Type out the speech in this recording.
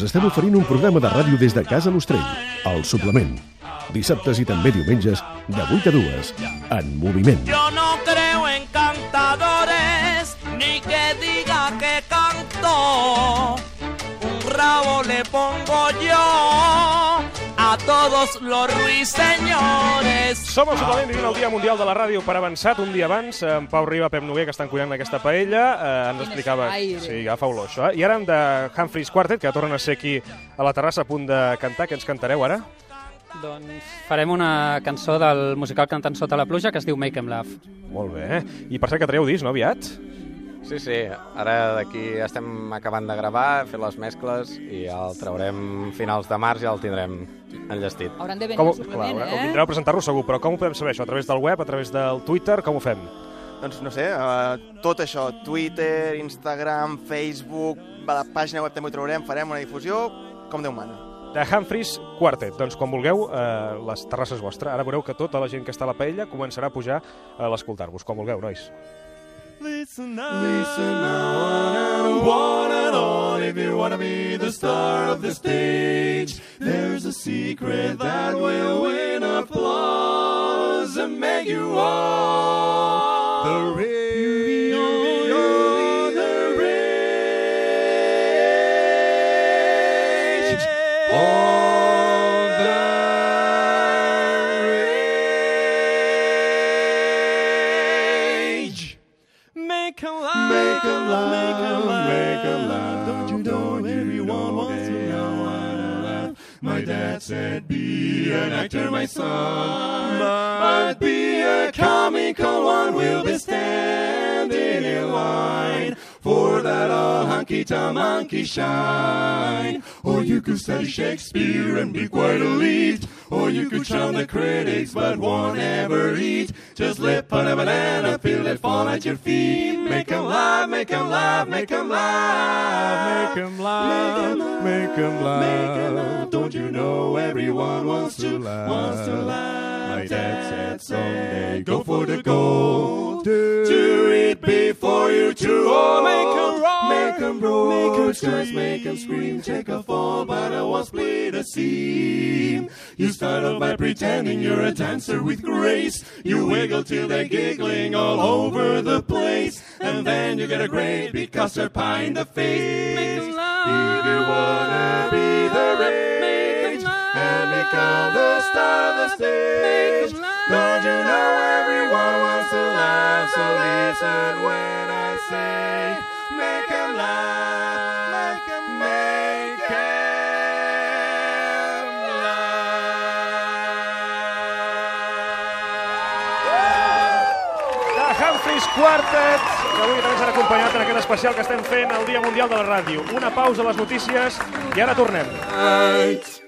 us estem oferint un programa de ràdio des de Casa l'Ostrell, El Suplement. Dissabtes i també diumenges, de 8 a 2, en moviment. Yo no creo en cantadores, ni que diga que canto. Un rabo le pongo yo a todos los ruiseñores. Som al Suplement vivint el Dia Mundial de la Ràdio per avançat, un dia abans. En Pau Riba, Pep Noguer, que estan cuinant aquesta paella, ens explicava... Sí, agafa olor, això. I ara hem de Humphreys Quartet, que tornen a ser aquí a la terrassa a punt de cantar. Què ens cantareu ara? Doncs farem una cançó del musical Cantant sota la pluja que es diu Make 'em Laugh. Molt bé. I per cert que traieu disc, no, aviat? Sí, ara d'aquí estem acabant de gravar, fer les mescles i ja el traurem finals de març i ja el tindrem enllestit. Hauran de venir al Suplement, Clar, vindreu a presentar-lo segur, però com ho podem saber això? A través del web, a través del Twitter, com ho fem? Doncs no sé, tot això, Twitter, Instagram, Facebook, a la pàgina web també ho traurem, farem una difusió, com Déu mana. De Humphreys Quartet. Doncs quan vulgueu, les terrasses vostra. Ara veureu que tota la gent que està a la paella començarà a pujar a l'escoltar-vos. Com vulgueu, nois. Listen now, one and all, if you want to be the star of the stage. There's a secret that will win applause and make you all the rage. Make 'em laugh, make 'em laugh. Don't you know everyone wants to laugh? My dad said, be an actor, my son, but be a comical one. We'll be standing in line for that all hunky-ta-monkey shine. Or you could study Shakespeare and be quite elite. Or you could shun the critics but won't ever eat. Just lip on a banana, feel it fall at your feet. Make 'em laugh, make 'em laugh, make 'em laugh. Make 'em laugh, make 'em laugh. Don't you know everyone wants to laugh? My dad said someday go for the gold. Do it before you're too old. Make 'em roll, just make 'em scream. Take a fall, but I won't split a seam. You start off by pretending you're a dancer with grace. You wiggle till they're giggling all over the place. And then you get a great big custard pie in the face. If you wanna be the rage and become the star of the stage, don't you know everyone wants to laugh? So listen when I say, make 'em laugh, make 'em laugh. De Humphreys Quartet, que avui també s'han acompanyat en aquest especial que estem fent el Dia Mundial de la Ràdio. Una pausa a les notícies i ara tornem.